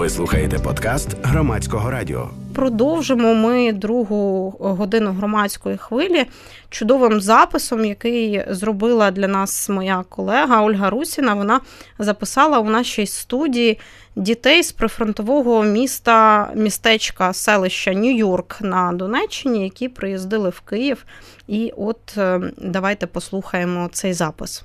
Ви слухаєте подкаст Громадського радіо. Продовжимо ми другу годину громадської хвилі чудовим записом, який зробила для нас моя колега Ольга Русіна. Вона записала у нашій студії дітей з прифронтового містечка, селища Нью-Йорк на Донеччині, які приїздили в Київ. І от давайте послухаємо цей запис.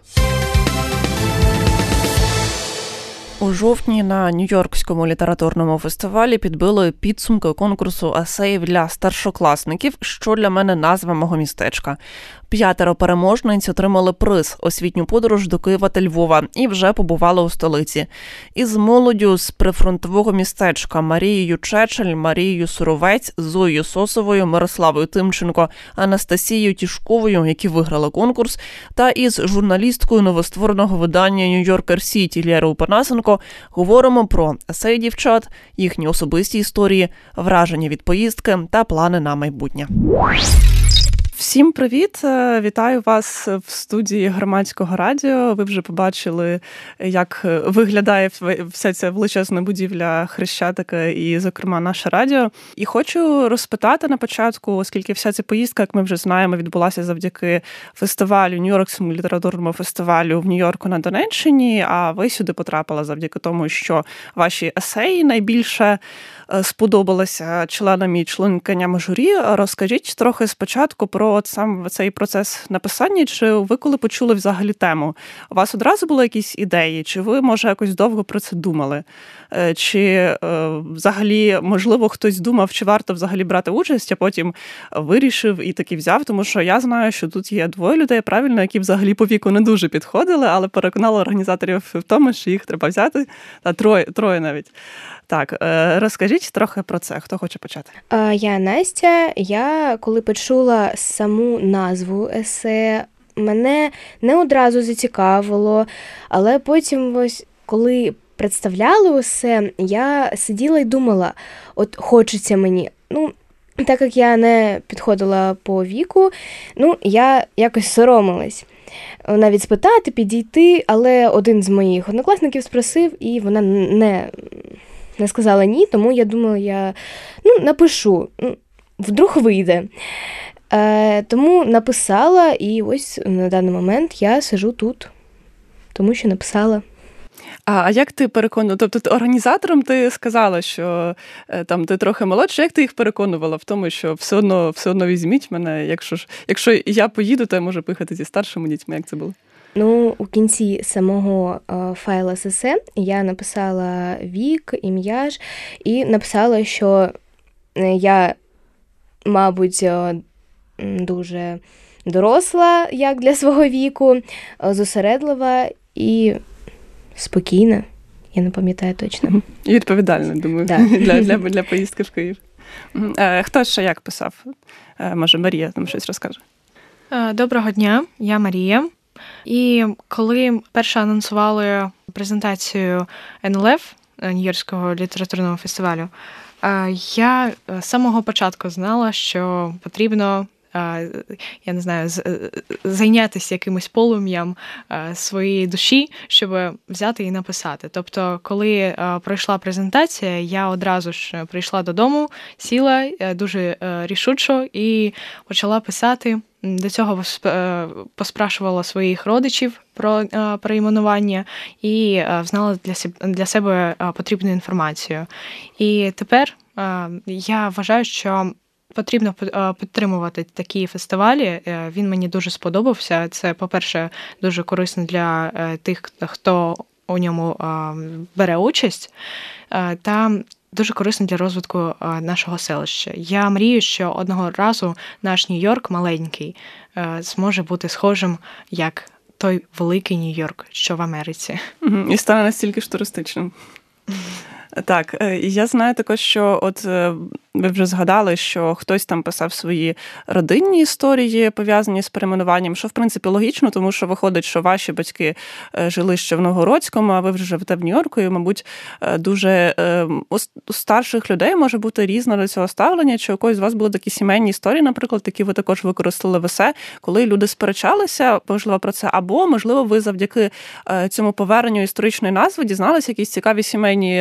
У жовтні на Нью-Йоркському літературному фестивалі підбили підсумки конкурсу есеїв для старшокласників, що для мене назва мого містечка. 5 переможниць отримали приз «Освітню подорож до Києва та Львова» і вже побували у столиці. Із молоддю з прифронтового містечка Марією Чечель, Марією Суровець, Зоєю Сосовою, Мирославою Тимченко, Анастасією Тішковою, які виграли конкурс, та із журналісткою новоствореного видання «Нью-Йоркер Сіті» Лєрою Панасенко говоримо про есеї дівчат, їхні особисті історії, враження від поїздки та плани на майбутнє. Всім привіт! Вітаю вас в студії Громадського радіо. Ви вже побачили, як виглядає вся ця величезна будівля Хрещатика і, зокрема, наше радіо. І хочу розпитати на початку, оскільки вся ця поїздка, як ми вже знаємо, відбулася завдяки фестивалю, Нью-Йоркському літературному фестивалю в Нью-Йорку на Донеччині, а ви сюди потрапили завдяки тому, що ваші есеї найбільше сподобалися членам і членкиням журі. Розкажіть трохи спочатку про сам цей процес написання, чи ви коли почули взагалі тему? У вас одразу були якісь ідеї? Чи ви, може, якось довго про це думали? Чи взагалі, можливо, хтось думав, чи варто взагалі брати участь, а потім вирішив і таки взяв? Тому що я знаю, що тут є 2 людей, правильно, які взагалі по віку не дуже підходили, але переконали організаторів в тому, що їх треба взяти, та троє навіть. Так, розкажіть трохи про це. Хто хоче почати? Я Настя. Я, коли почула саму назву есе, мене не одразу зацікавило, але потім, ось, коли представляли есе, я сиділа і думала, от хочеться мені. Так як я не підходила по віку, я якось соромилась. Навіть спитати, підійти, але один з моїх однокласників спросив, і вона не сказала ні, тому я думала, я напишу, вдруг вийде. Тому написала, і ось на даний момент я сиджу тут, тому що написала. А як ти переконувала? Тобто організаторам ти сказала, що там ти трохи молодша, як ти їх переконувала в тому, що все одно візьміть мене, якщо я поїду, то я можу поїхати зі старшими дітьми, як це було? У кінці самого файла з есе я написала вік, ім'я ж, і написала, що я, мабуть, дуже доросла, як для свого віку, зосередлива і спокійна, я не пам'ятаю точно. І відповідальна, думаю, да. для поїздки в Київ. Хто ще як писав? Може, Марія там щось розкаже? Доброго дня, я Марія. І коли перше анонсували презентацію НЛФ, Нью-Йоркського літературного фестивалю, я з самого початку знала, що потрібно, я не знаю, зайнятися якимось полум'ям своєї душі, щоб взяти і написати. Тобто, коли пройшла презентація, я одразу ж прийшла додому, сіла дуже рішучо і почала писати. До цього поспрашувала своїх родичів про перейменування і знала для себе потрібну інформацію. І тепер я вважаю, що потрібно підтримувати такі фестивалі. Він мені дуже сподобався. Це, по-перше, дуже корисно для тих, хто у ньому бере участь, та дуже корисно для розвитку нашого селища. Я мрію, що одного разу наш Нью-Йорк маленький зможе бути схожим, як той великий Нью-Йорк, що в Америці. І стане настільки ж туристичним. Так, я знаю також, що от ви вже згадали, що хтось там писав свої родинні історії, пов'язані з перейменуванням, що, в принципі, логічно, тому що виходить, що ваші батьки жили ще в Новгородському, а ви вже живете в Нью-Йорку, і, мабуть, дуже у старших людей може бути різне до цього ставлення, чи у когось з вас були такі сімейні історії, наприклад, які ви також використали в есе, коли люди сперечалися, можливо, про це, або, можливо, ви завдяки цьому поверненню історичної назви дізналися якісь цікаві сімейні історії,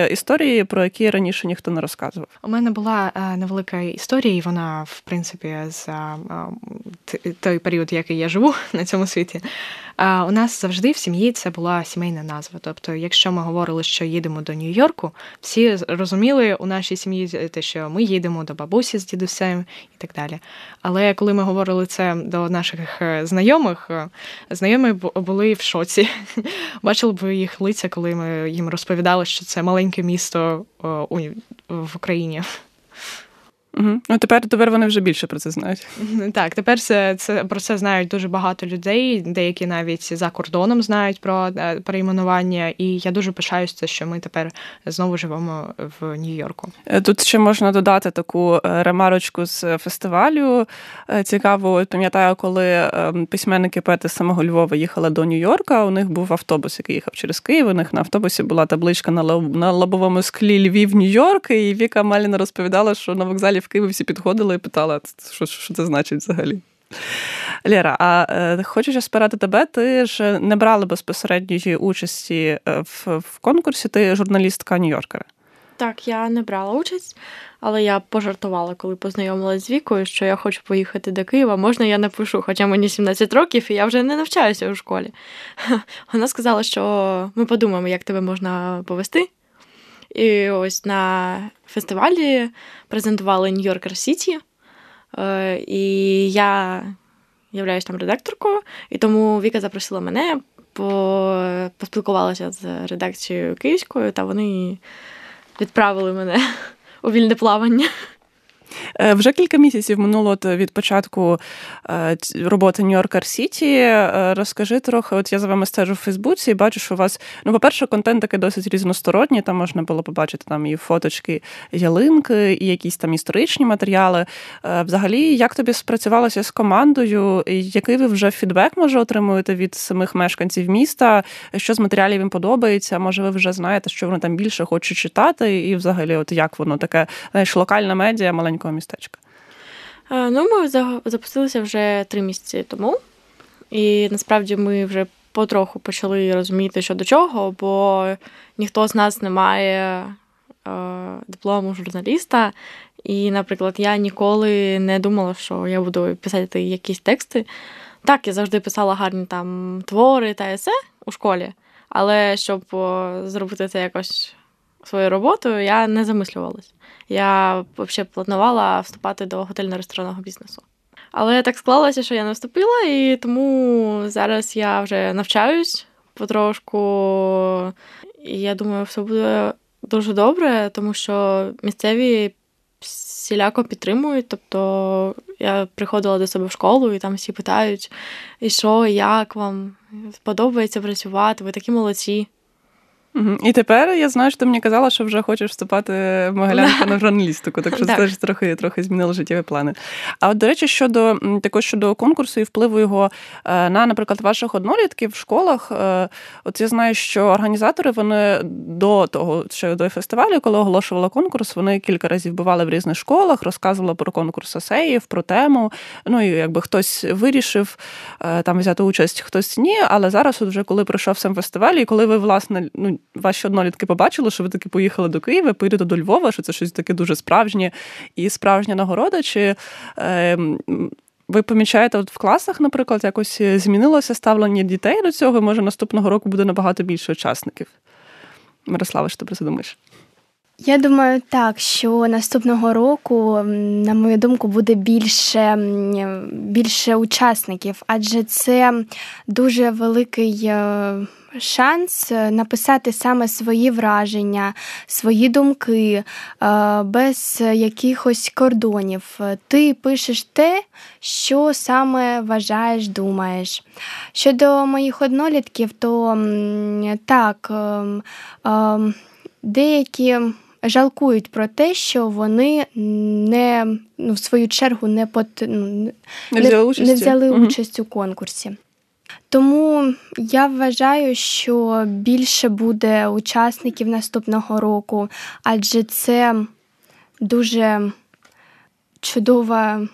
історії, про які раніше ніхто не розказував? У мене була невелика історія, і вона, в принципі, за той період, який я живу на цьому світі. У нас завжди в сім'ї це була сімейна назва. Тобто, якщо ми говорили, що їдемо до Нью-Йорку, всі розуміли у нашій сім'ї те, що ми їдемо до бабусі з дідусем і так далі. Але коли ми говорили це до наших знайомих, знайомі були в шоці. Бачили б їх лиця, коли ми їм розповідали, що це маленьке місто в Україні. Угу. Ну, тепер вони вже більше про це знають. Так, тепер про це знають дуже багато людей, деякі навіть за кордоном знають про перейменування, і я дуже пишаюся, що ми тепер знову живемо в Нью-Йорку. Тут ще можна додати таку ремарочку з фестивалю. Цікаво, пам'ятаю, коли письменники-поети з самого Львова їхали до Нью-Йорка, у них був автобус, який їхав через Київ, у них на автобусі була табличка на лобовому склі «Львів-Нью-Йорк», і Віка Маліна розповідала, що на вокзалі в Києві всі підходили і питали, що це значить взагалі. Лєра, а хочу ще спитати тебе, ти ж не брала безпосередньої участі в конкурсі, ти журналістка Нью-Йоркера. Так, я не брала участь, але я пожартувала, коли познайомилась з Вікою, що я хочу поїхати до Києва, можна я напишу, хоча мені 17 років, і я вже не навчаюся у школі. Вона сказала, що ми подумаємо, як тебе можна повести. І ось на фестивалі презентували New Yorker City, і я являюсь там редакторкою, і тому Віка запросила мене, поспілкувалася з редакцією київською, та вони відправили мене у вільне плавання. Вже кілька місяців минуло від початку роботи New Yorker City. Розкажи трохи, от я за вами стежу в Фейсбуці і бачу, що у вас, по-перше, контент такий досить різносторонній, там можна було побачити там і фоточки ялинки, і якісь там історичні матеріали. Взагалі, як тобі спрацювалося з командою? Який ви вже фідбек, може, отримуєте від самих мешканців міста? Що з матеріалів їм подобається? Може, ви вже знаєте, що вони там більше хочуть читати? І взагалі, от як воно таке, знаєш, локальна медіа маленького містечка? Ми запустилися вже 3 місяці тому. І насправді ми вже потроху почали розуміти, що до чого, бо ніхто з нас не має диплому журналіста. І, наприклад, я ніколи не думала, що я буду писати якісь тексти. Так, я завжди писала гарні там твори та есе у школі, але щоб зробити це якось свою роботу, я не замислювалась. Я взагалі планувала вступати до готельно-ресторанного бізнесу. Але так склалося, що я не вступила, і тому зараз я вже навчаюсь потрошку. І я думаю, все буде дуже добре, тому що місцеві всіляко підтримують. Тобто я приходила до себе в школу, і там всі питають, і що, як вам подобається працювати, ви такі молодці. І тепер я знаю, що ти мені казала, що вже хочеш вступати в Могилянку на журналістику, так що це теж трохи змінило життєві плани. А от, до речі, щодо конкурсу і впливу його на, наприклад, ваших однолітків в школах, от я знаю, що організатори, вони до того, що до фестивалю, коли оголошували конкурс, вони кілька разів бували в різних школах, розказували про конкурс есеїв, про тему, і якби хтось вирішив там взяти участь, хтось ні, але зараз, от вже коли пройшов сам фестиваль, і коли ви, власне, ваші однолітки побачили, що ви таки поїхали до Києва, поїдете до Львова, що це щось таке дуже справжнє і справжня нагорода, чи ви помічаєте от в класах, наприклад, якось змінилося ставлення дітей до цього, може наступного року буде набагато більше учасників? Мирослава, що ти про це думаєш? Я думаю, так, що наступного року, на мою думку, буде більше учасників, адже це дуже великий шанс написати саме свої враження, свої думки, без якихось кордонів. Ти пишеш те, що саме вважаєш, думаєш. Щодо моїх однолітків, то так, деякі жалкують про те, що вони в свою чергу не взяли участь у конкурсі. Тому я вважаю, що більше буде учасників наступного року, адже це дуже чудова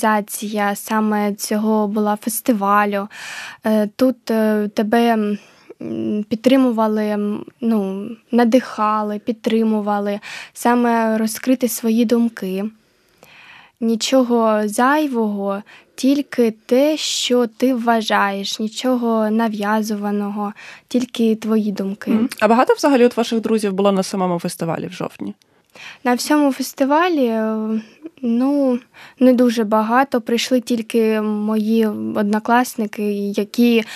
організація саме цього була фестивалю. Тут тебе підтримували, надихали, підтримували саме розкрити свої думки. Нічого зайвого, тільки те, що ти вважаєш, нічого нав'язуваного, тільки твої думки. А багато взагалі от ваших друзів було на самому фестивалі в жовтні? На всьому фестивалі, не дуже багато. Прийшли тільки мої однокласники, які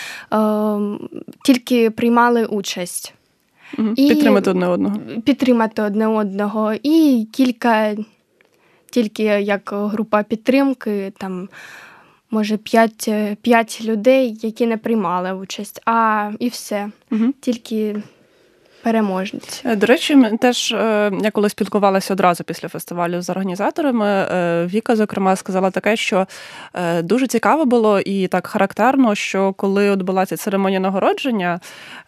тільки приймали участь. Підтримати одне одного. Підтримати одне одного. І кілька, тільки як група підтримки, там, може, 5 людей, які не приймали участь. І все. Тільки переможниць. До речі, теж я коли спілкувалася одразу після фестивалю з організаторами, Віка, зокрема, сказала таке, що дуже цікаво було і так характерно, що коли от була ця церемонія нагородження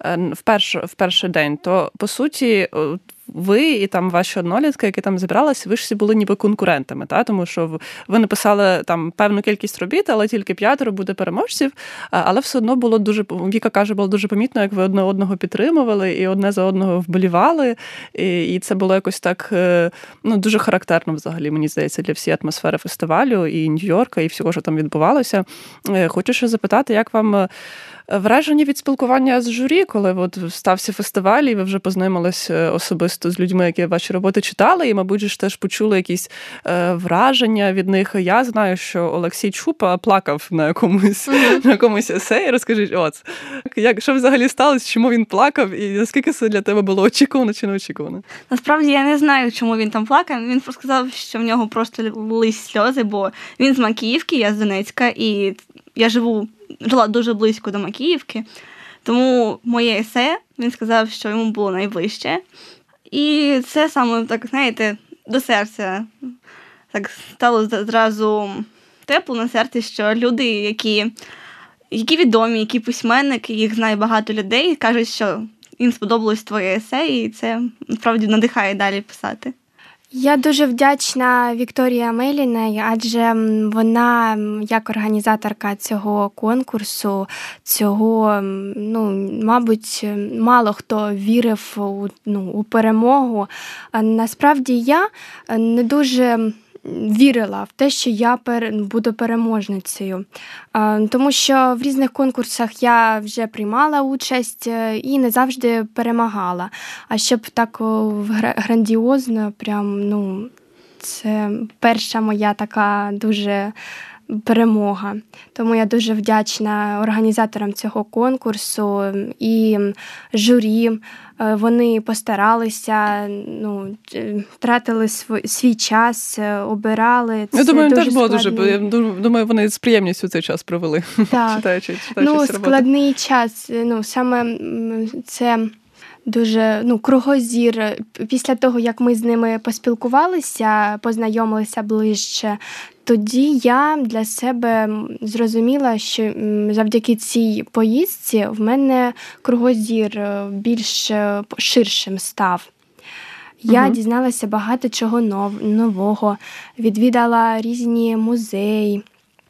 в перший день, то, по суті, ви і там ваші однолітки, які там зібралися, ви ж всі були ніби конкурентами, тому що ви написали там певну кількість робіт, але тільки 5 буде переможців, але все одно було дуже, Віка каже, було дуже помітно, як ви одне одного підтримували і одне за одного вболівали, і це було якось так, дуже характерно взагалі, мені здається, для всієї атмосфери фестивалю і Нью-Йорка, і всього, що там відбувалося. Хочу ще запитати, як вам враження від спілкування з журі, коли от стався фестиваль, і ви вже познайомились особисто з людьми, які ваші роботи читали, і, мабуть, ж теж почули якісь враження від них. Я знаю, що Олексій Чупа плакав на якомусь есеї. Розкажіть, що взагалі сталося, чому він плакав, і наскільки це для тебе було очікувано чи не очікувано? Насправді, я не знаю, чому він там плакав. Він просто сказав, що в нього просто лились сльози, бо він з Макіївки, я з Донецька, і я жила дуже близько до Макіївки, тому моє есе, він сказав, що йому було найближче. І це саме, так, знаєте, до серця. Так стало зразу тепло на серці, що люди, які відомі, які письменники, їх знає багато людей, кажуть, що їм сподобалось твоє есе, і це, насправді, надихає далі писати. Я дуже вдячна Вікторії Амеліній, адже вона, як організаторка цього конкурсу, мабуть, мало хто вірив у перемогу. Насправді, я не дуже вірила в те, що я буду переможницею. Тому що в різних конкурсах я вже приймала участь і не завжди перемагала. А щоб так грандіозно, це перша моя така дуже перемога. Тому я дуже вдячна організаторам цього конкурсу і журі. Вони постаралися, тратили свій час, обирали. Я думаю, теж було дуже, думаю, вони з приємністю цей час провели, читаючи складний час. Саме це дуже кругозір. Після того, як ми з ними поспілкувалися, познайомилися ближче, тоді я для себе зрозуміла, що завдяки цій поїздці в мене кругозір більш ширшим став. Я дізналася багато чого нового, відвідала різні музеї,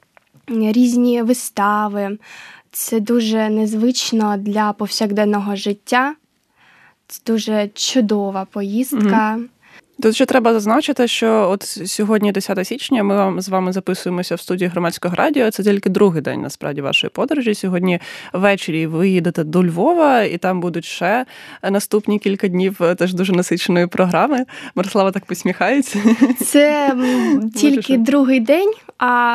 різні вистави. Це дуже незвично для повсякденного життя. Це дуже чудова поїздка. Тут ще треба зазначити, що от сьогодні, 10 січня, ми з вами записуємося в студії Громадського радіо. Це тільки другий день, насправді, вашої подорожі. Сьогодні ввечері ви їдете до Львова, і там будуть ще наступні кілька днів теж дуже насиченої програми. Мирослава так посміхається. Це тільки другий день, а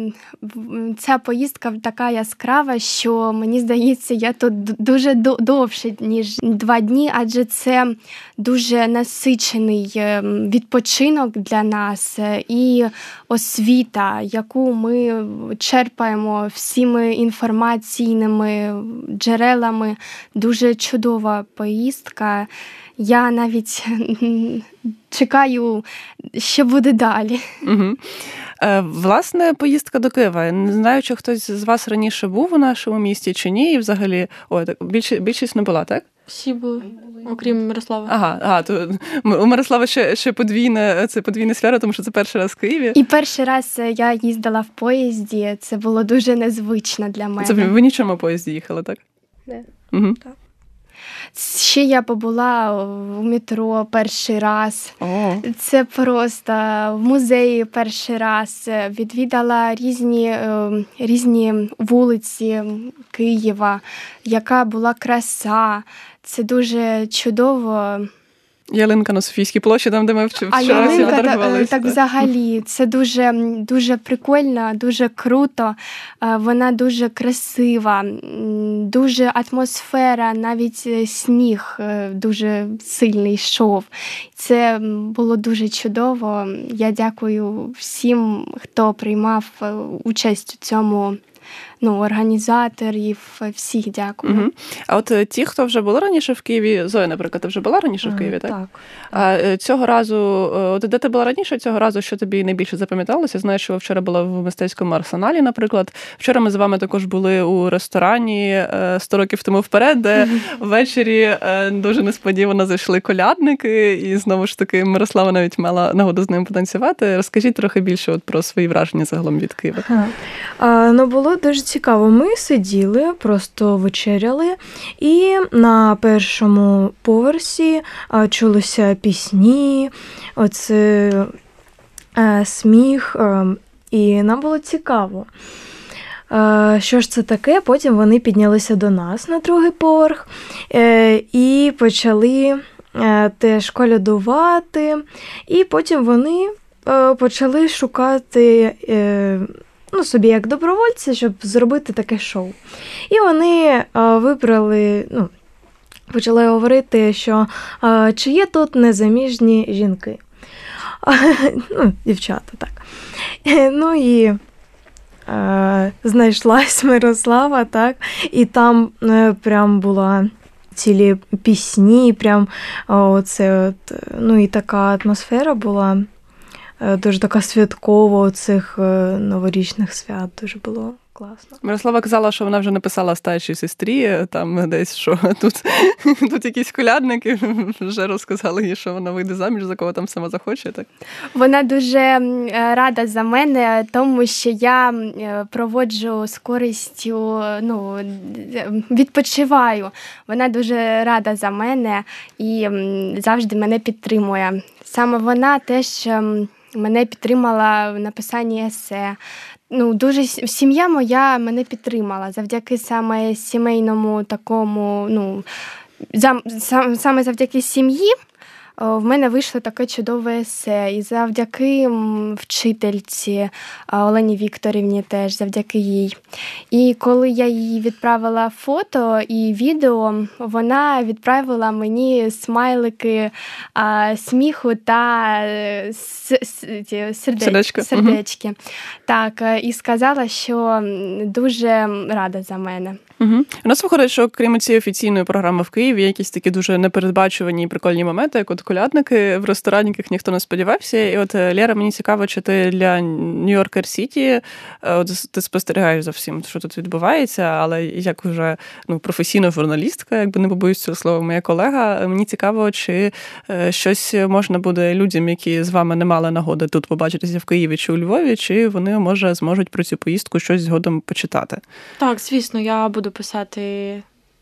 ця поїздка така яскрава, що, мені здається, я тут дуже довше, ніж 2 дні, адже це дуже насичений відпочинок для нас і освіта, яку ми черпаємо всіми інформаційними джерелами. Дуже чудова поїздка. Я навіть чекаю, що буде далі. Власне, поїздка до Києва. Не знаю, чи хтось з вас раніше був у нашому місті чи ні, і взагалі, більшість не була, так? Всі були, окрім Мирослава. Ага, то у Мирослава ще подвійне свято, тому що це перший раз в Києві. І перший раз я їздила в поїзді, це було дуже незвично для мене. Це ви в нічому поїзді їхали, так? Не. Угу. Так. Ще я побула в метро перший раз. Це просто в музеї перший раз. Відвідала різні вулиці Києва, яка була краса. Це дуже чудово. Ялинка на Софійській площі, там, де ми вчора фотографувалися. Так взагалі, це дуже, дуже прикольно, дуже круто, вона дуже красива, дуже атмосфера, навіть сніг дуже сильний йшов. Це було дуже чудово. Я дякую всім, хто приймав участь у цьому. Організаторів, всіх дякую. Угу. А от ті, хто вже були раніше в Києві, Зоя, наприклад, ти вже була раніше в Києві, так? Так. А цього разу, от де ти була раніше, цього разу, що тобі найбільше запам'яталося? Знаю, що ви вчора була в мистецькому арсеналі, наприклад. Вчора ми з вами також були у ресторані 100 років тому вперед, де ввечері дуже несподівано зайшли колядники, і знову ж таки Мирослава навіть мала нагоду з ними потанцювати. Розкажіть трохи більше про свої враження загалом від Києва. Було дуже цікаво. Ми сиділи, просто вечеряли, і на першому поверсі чулися пісні, сміх, і нам було цікаво. Що ж це таке? Потім вони піднялися до нас на другий поверх і почали теж колядувати, і потім вони почали шукати собі як добровольці, щоб зробити таке шоу. І вони вибрали, почали говорити, що чи є тут незаміжні жінки. Дівчата, так. І знайшлась Мирослава, так, і там прям була цілі пісні, прям і така атмосфера була. Дуже така святкова цих новорічних свят, дуже було класно. Мирослава казала, що вона вже написала старшій сестрі, там десь, що тут якісь колядники вже розказали їй, що вона вийде заміж, за кого там сама захоче. Так? Вона дуже рада за мене, тому що я проводжу з користю, відпочиваю. Вона дуже рада за мене і завжди мене підтримує. Саме вона теж мене підтримала в написанні есе. Дуже сім'я моя мене підтримала завдяки саме сімейному такому, саме завдяки сім'ї в мене вийшло таке чудове есе. І завдяки вчительці Олені Вікторівні теж, завдяки їй. І коли я їй відправила фото і відео, вона відправила мені смайлики сміху та сердечки. Так, і сказала, що дуже рада за мене. Угу. У нас виходить, що крім цієї офіційної програми в Києві, якісь такі дуже непередбачувані і прикольні моменти, як от колядники в ресторані, яких ніхто не сподівався. І от, Лєра, мені цікаво, чи ти для New Yorker City, ти спостерігаєш за всім, що тут відбувається, але як вже професійна журналістка, якби не побоюсь цього слова, моя колега, мені цікаво, чи щось можна буде людям, які з вами не мали нагоди тут побачитися в Києві чи у Львові, чи вони, може, зможуть про цю поїздку щось згодом почитати? Так, звісно, я буду писати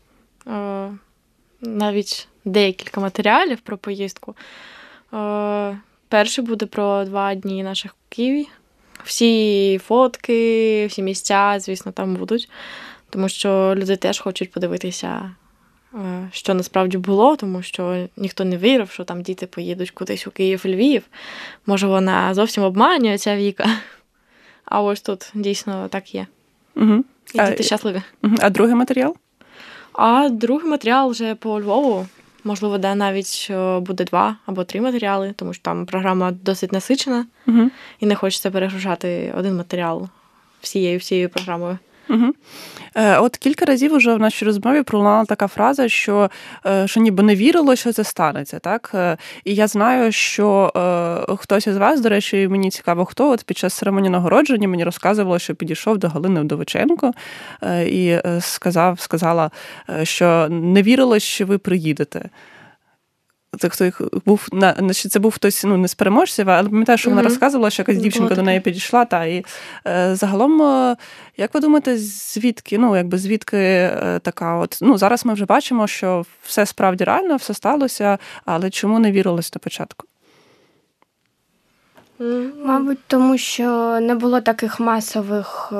навіть декілька матеріалів про поїздку. Перший буде про 2 дні наших в Києві. Всі фотки, всі місця, звісно, там будуть. Тому що люди теж хочуть подивитися, що насправді було, тому що ніхто не вірив, що там діти поїдуть кудись у Київ, Львів. Може, вона зовсім обманює, ця Віка. А ось тут дійсно так є. Угу. І діти щасливі. А другий матеріал? А другий матеріал вже по Львову. Можливо, навіть буде 2 або 3 матеріали, тому що там програма досить насичена. Угу. І не хочеться перегружати один матеріал всією програмою. Угу. От кілька разів уже в нашій розмові пролунала така фраза, що ніби не вірило, що це станеться, так? І я знаю, що хтось із вас, до речі, мені цікаво, хто, от під час церемонії нагородження мені розказувало, що підійшов до Галини Вдовиченко і сказала, що не вірило, що ви приїдете. хто був, значить, це був хтось, не з переможців, але пам'ятаю, що вона розказувала, що якась дівчинка до неї підійшла, і загалом, як ви думаєте, звідки, звідки така зараз ми вже бачимо, що все справді реально, все сталося, але чому не вірилось на початку? Мабуть, тому що не було таких масових,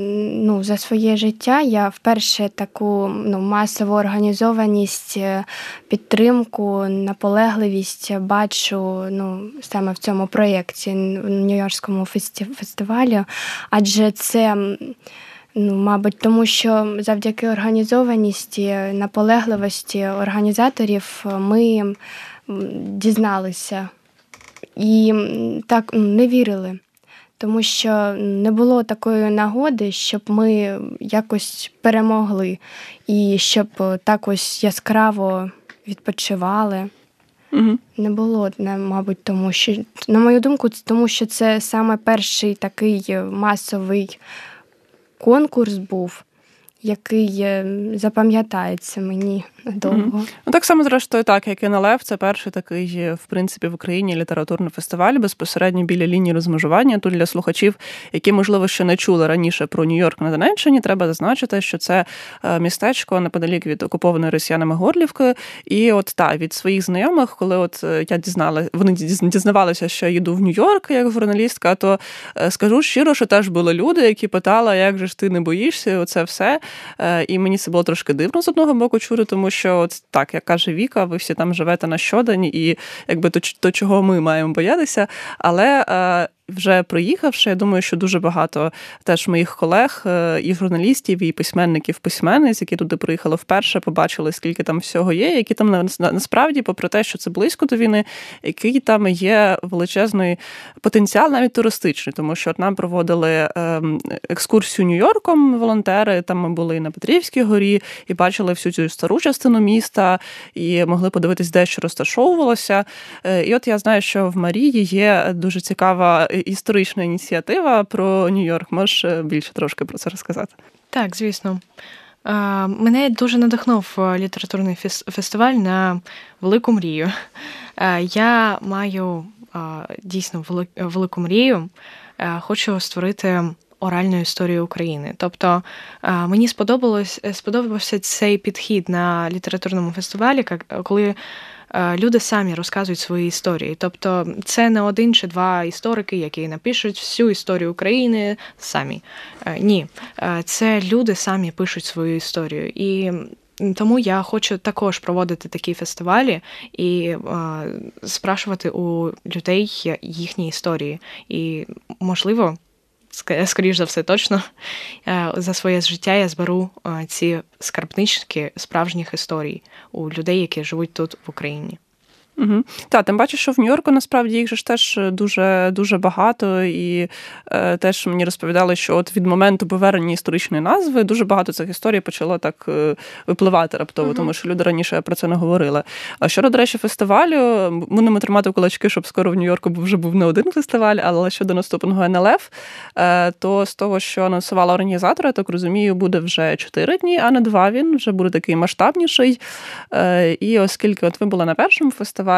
за своє життя. Я вперше таку масову організованість, підтримку, наполегливість бачу саме в цьому проєкті, в Нью-Йоркському фестивалі. Адже це, мабуть, тому що завдяки організованості, наполегливості організаторів ми дізналися. І так не вірили, тому що не було такої нагоди, щоб ми якось перемогли і щоб так ось яскраво відпочивали. Угу. Не було, мабуть, тому що, на мою думку, тому що це саме перший такий масовий конкурс був, який запам'ятається мені довго. Так само, зрештою, як НЛФ, це перший такий, в принципі, в Україні літературний фестиваль безпосередньо біля лінії розмежування. Тут для слухачів, які, можливо, ще не чули раніше про Нью-Йорк на Донеччині, треба зазначити, що це містечко неподалік від окупованої росіянами Горлівки. І від своїх знайомих, коли вони дізнавалися, що я їду в Нью-Йорк як журналістка, то скажу щиро, що теж були люди, які питали, як же ж ти не боїшся, оце все. І мені це було трошки дивно з одного боку чути, тому що, як каже Віка, ви всі там живете на щодень, і то, чого ми маємо боятися, але вже приїхавши, я думаю, що дуже багато теж моїх колег, і журналістів, і письменниць, які туди приїхали вперше, побачили, скільки там всього є, які там насправді, попри те, що це близько до війни, який там є величезний потенціал, навіть туристичний, тому що нам проводили екскурсію Нью-Йорком волонтери, там ми були і на Петрівській горі, і бачили всю цю стару частину міста, і могли подивитись, де що розташовувалося. І я знаю, що в Марії є дуже цікава історична ініціатива про Нью-Йорк. Можеш більше трошки про це розказати? Так, звісно. Мене дуже надихнув літературний фестиваль на велику мрію. Я маю дійсно велику мрію. Хочу створити оральну історію України. Тобто мені сподобався цей підхід на літературному фестивалі, коли люди самі розказують свої історії. Тобто це не один чи два історики, які напишуть всю історію України самі. Ні, це люди самі пишуть свою історію. І тому я хочу також проводити такі фестивалі і спрашувати у людей їхні історії. І, можливо, скоріш за все, точно, за своє життя я зберу ці скарбнички справжніх історій у людей, які живуть тут, в Україні. Угу. Тим паче, що в Нью-Йорку, насправді, їх же ж теж дуже, дуже багато, і теж мені розповідали, що від моменту повернення історичної назви дуже багато цих історій почало так випливати раптово, тому що люди раніше про це не говорили. А щодо, до речі, фестивалю, будемо тримати кулачки, щоб скоро в Нью-Йорку вже був не один фестиваль, але щодо наступного НЛФ, то з того, що анонсувала організатора, я так розумію, буде вже 4 дні, а не 2 він, вже буде такий масштабніший. І оскільки ви були на першому фестивалі,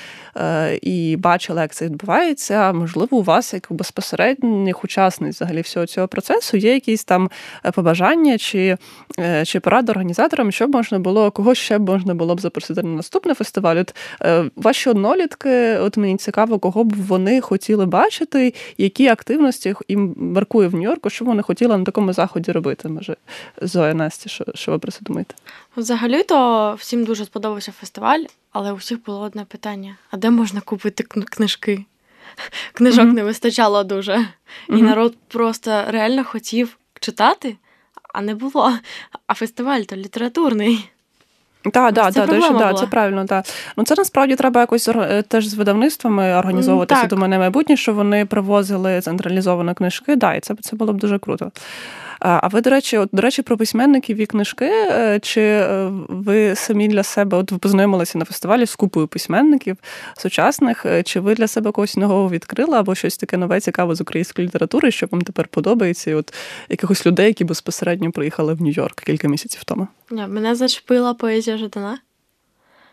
і бачили, як це відбувається, можливо, у вас, як у безпосередніх учасниць взагалі всього цього процесу, є якісь там побажання чи поради організаторам, що можна було, кого ще можна було б запросити на наступний фестиваль? Ваші однолітки, мені цікаво, кого б вони хотіли бачити, які активності їм бракує в Нью-Йорку, що вони хотіли на такому заході робити? Може, Зоя, Настя, що ви про це думаєте? Взагалі-то всім дуже сподобався фестиваль, але у всіх було одне питання. А де можна купити книжки? Книжок не вистачало дуже. І народ просто реально хотів читати, а не було. А фестиваль-то літературний. Це правильно, так. Це насправді треба якось теж з видавництвами організовуватися, думаю, на майбутнє, що вони привозили централізовані книжки, і це було б дуже круто. А ви, до речі, про письменників і книжки, чи ви самі для себе, ви познайомилися на фестивалі з купою письменників сучасних, чи ви для себе когось нового відкрили, або щось таке нове, цікаве з української літератури, що вам тепер подобається, і якихось людей, які безпосередньо приїхали в Нью-Йорк кілька місяців тому? Мене зачепила поезія Жадана.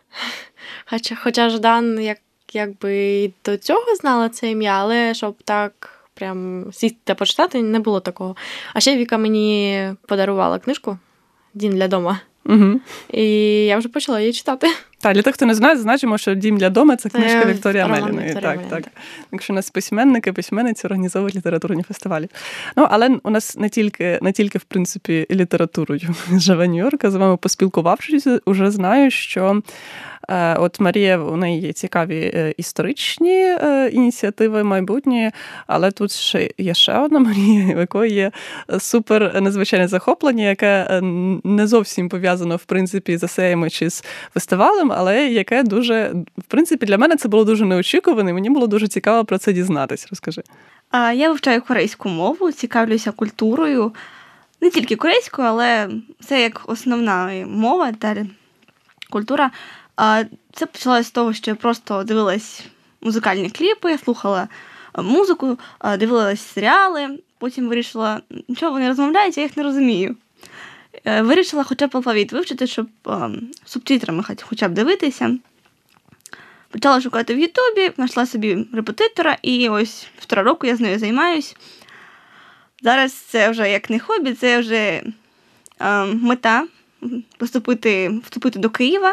Хоча Ждан якби до цього знала це ім'я, але щоб так прям сісти та почитати, не було такого. А ще Віка мені подарувала книжку «Дім для дома». Угу. І я вже почала її читати. Так, для тих, хто не знає, зазначимо, що «Дім для дома» – це книжка Вікторії Амеліної. Так. Якщо у нас письменники, письменниці організовують літературні фестивалі. Ну, але у нас не тільки в принципі, літературою живе Нью-Йорк, а з вами поспілкувавшись, уже знаю, що от Марія, у неї є цікаві історичні ініціативи майбутні, але тут є ще одна Марія, у якої є супер незвичайне захоплення, яке не зовсім пов'язано, в принципі, з есеями чи з фестивалем, але яке дуже, в принципі, для мене це було дуже неочікувано, і мені було дуже цікаво про це дізнатись. Розкажи. Я вивчаю корейську мову, цікавлюся культурою. Не тільки корейською, але це як основна мова та культура. Це почалося з того, що я просто дивилась музикальні кліпи, слухала музику, дивилась серіали, потім вирішила, нічого вони розмовляють, я їх не розумію. Вирішила хоча б алфавіт вивчити, щоб субтитрами хоча б дивитися. Почала шукати в Ютубі, знайшла собі репетитора, і ось 1,5 року я з нею займаюсь. Зараз це вже як не хобі, це вже мета вступити до Києва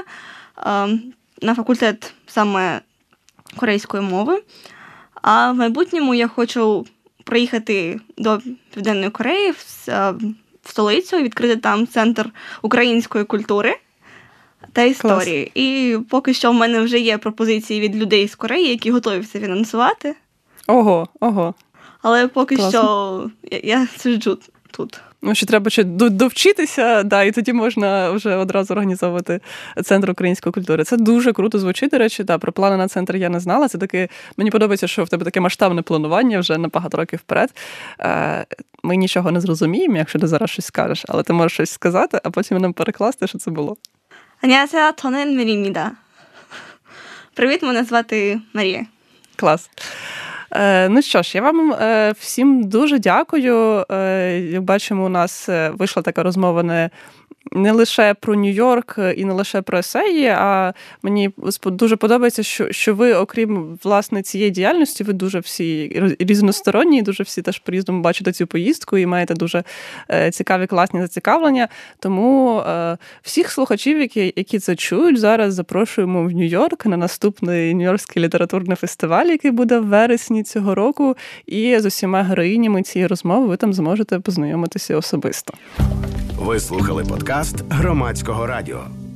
на факультет саме корейської мови. А в майбутньому я хочу приїхати до Південної Кореї в столицю і відкрити там центр української культури та історії. Клас. І поки що в мене вже є пропозиції від людей з Кореї, які готові це фінансувати. Ого. Але поки що я сиджу тут. Ну, ще треба довчитися, і тоді можна вже одразу організовувати Центр української культури. Це дуже круто звучить, до речі, про плани на центр я не знала. Це таке, мені подобається, що в тебе таке масштабне планування вже на багато років вперед. Ми нічого не зрозуміємо, якщо ти зараз щось скажеш, але ти можеш щось сказати, а потім нам перекласти, що це було. 안녕하세요, 저는 Марі입니다. Привіт, мене звати Марія. Клас. Ну що ж, я вам всім дуже дякую. Як бачимо, у нас вийшла така розмова не лише про Нью-Йорк і не лише про есеї, а мені дуже подобається, що ви, окрім, власне, цієї діяльності, ви дуже всі різносторонні, дуже всі теж по-різному бачите цю поїздку і маєте дуже цікаві, класні зацікавлення. Тому всіх слухачів, які це чують, зараз запрошуємо в Нью-Йорк на наступний Нью-Йоркський літературний фестиваль, який буде в вересні цього року, і з усіма героїнями цієї розмови ви там зможете познайомитися особисто. Ви слухали подкаст Громадського радіо.